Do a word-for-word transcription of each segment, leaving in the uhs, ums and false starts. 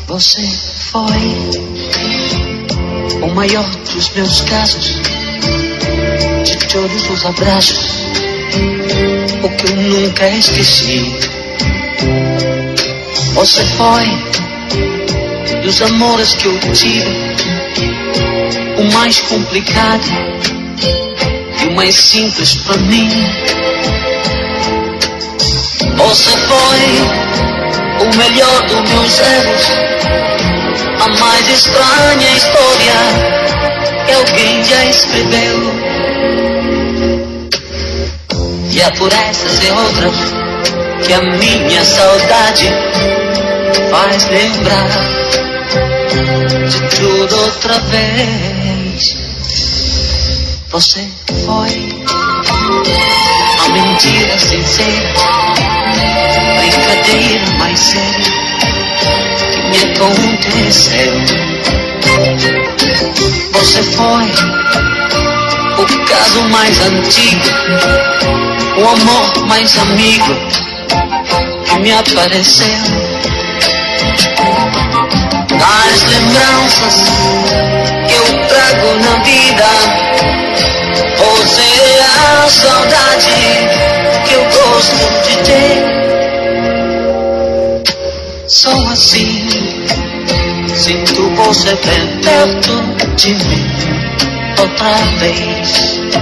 Você foi o maior dos meus casos, de todos os abraços, o que eu nunca esqueci. Você foi dos amores que eu tive, o mais complicado e o mais simples para mim. Você foi o melhor dos meus erros, a mais estranha história que alguém já escreveu. E é por essas e outras que a minha saudade faz lembrar de tudo outra vez. Você foi a mentira sincera, brincadeira mais séria que me aconteceu. Você foi o caso mais antigo, o amor mais amigo que me apareceu. Das lembranças que eu trago na vida, você é a saudade que eu gosto de ter. Só assim sinto você bem perto de mim outra vez.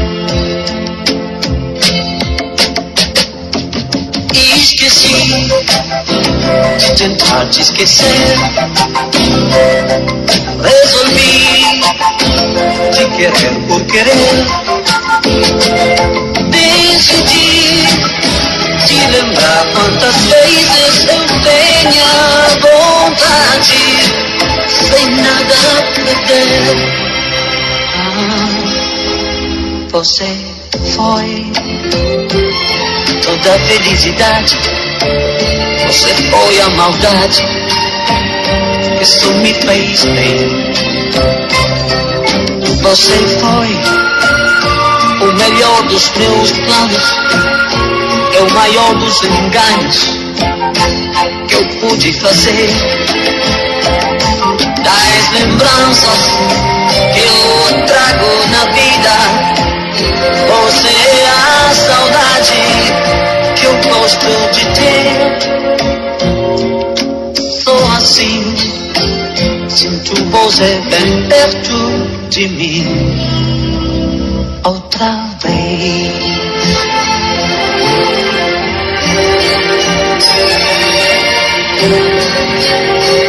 Esqueci de tentar te esquecer, resolvi te querer por querer, decidi te lembrar quantas vezes eu tenha vontade, sem nada a perder. Ah, você foi toda a felicidade, você foi a maldade que só me fez bem. Você foi o melhor dos meus planos, é o maior dos enganos que eu pude fazer. Das lembranças que eu trago na vida, você é a saudade que eu gosto de ter. Só assim sinto você bem perto de mim outra vez.